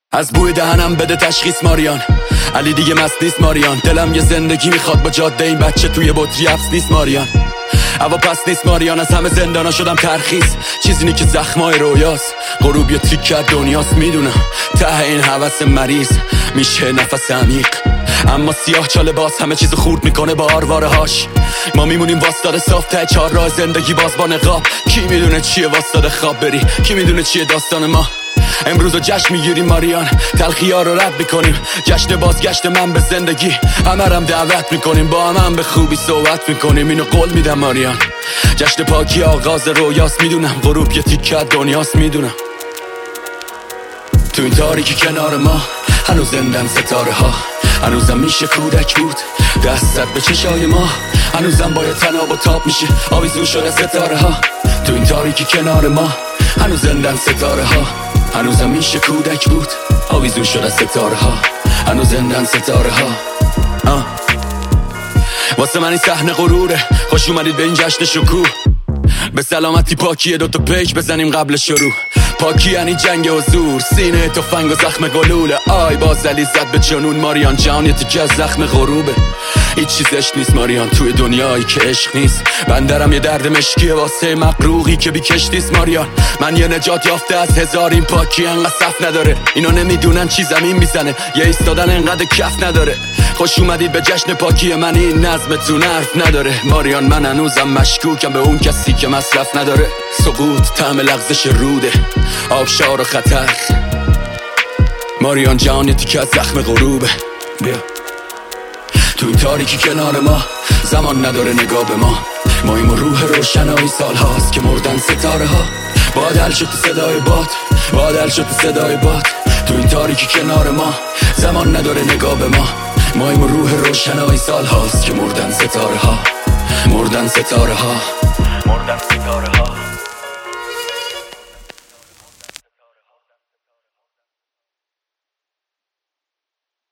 از بوی دهنم بده تشخیص ماریان، علی دیگه مست نیست ماریان. دلم یه زندگی میخواد با جاده، این بچه توی بطری حبس نیست ماریان. هوا پس نیست ماریان، از همه زندانا شدم ترخیص. چیزی نی که زخمای رویاست، غروب یه تیکه دنیاست. میدونم ته این هوس مریض میشه نفس عمیق، اما سیاه چاله باز همه چیزو خورد میکنه با آرواره هاش. ما میمونیم واسطاده صاف ته چهار راه زندگی باز با نقاب. کی میدونه چیه واسطاده خواب بری، کی میدونه چیه داستان ما. امروزو جشن میگیریم ماریان، تلخی‌ها رو رد میکنیم. جشن بازگشت من به زندگی، همه رم دعوت میکنیم. با هم به خوبی صحبت میکنیم، اینو قول میدم ماریان. جشن پاکی آغاز رویاست، میدونم غروب یه تیکه دنیاست. میدونم تو این تاریکی کنار ما هنوز زندن ستاره ها. هنوزم میشه کودک بود دستت به چشای ما، هنوزم باید تناب و تاب میشه آویزون شده ستاره ها. تو این تاریکی کنار ما هنوز زندن ستاره ها. هنوزم میشه کودک بود آویزون شده ستاره ها. هنوز زندن ستاره ها. واسه من این صحنه غروره، خوش اومدید به این جشن شکوه. به سلامتی پاکیه دوتا پیک بزنیم قبل شروع. پاکی یعنی جنگ حضور، سینه تفنگ و زخم گلوله. آی باز علی زد به جنون ماریان، جهان یه تیکه از زخم غروبه. هیچ چیزش نیست ماریان توی دنیایی که عشق نیست. بندرم یه درد مشکیه واسه مقروقی که بی کشتیست ماریان. من یه نجات یافته از هزار، این پاکی انقدر صف نداره. اینا نمیدونن چی زمین میزنه، یه ایستادن انقدر کف نداره. خوش اومدید به جشن پاکی من، این نظمتون حرف نداره ماریان. من هنوزم مشکوکم به اون کسی که مصرف نداره. سقوط طعم لغزش روده، آبشار و خطر ماریان. جهان یه تیکه از زخم غروبه. بیا تو این تاریکی کنار ما، زمان نداره نگاه به ما. ماییم و روح روشنایی سال هاست که مردن ستاره ها. بادل شد تو صدای باد، بادل شد تو صدای باد. تو این تاریکی کنار ما، زمان نداره نگاه به ما. ماییم و روح روشنایی سال هاست که مردن ستاره ها. مردن ستاره ها. مردن ستاره ها.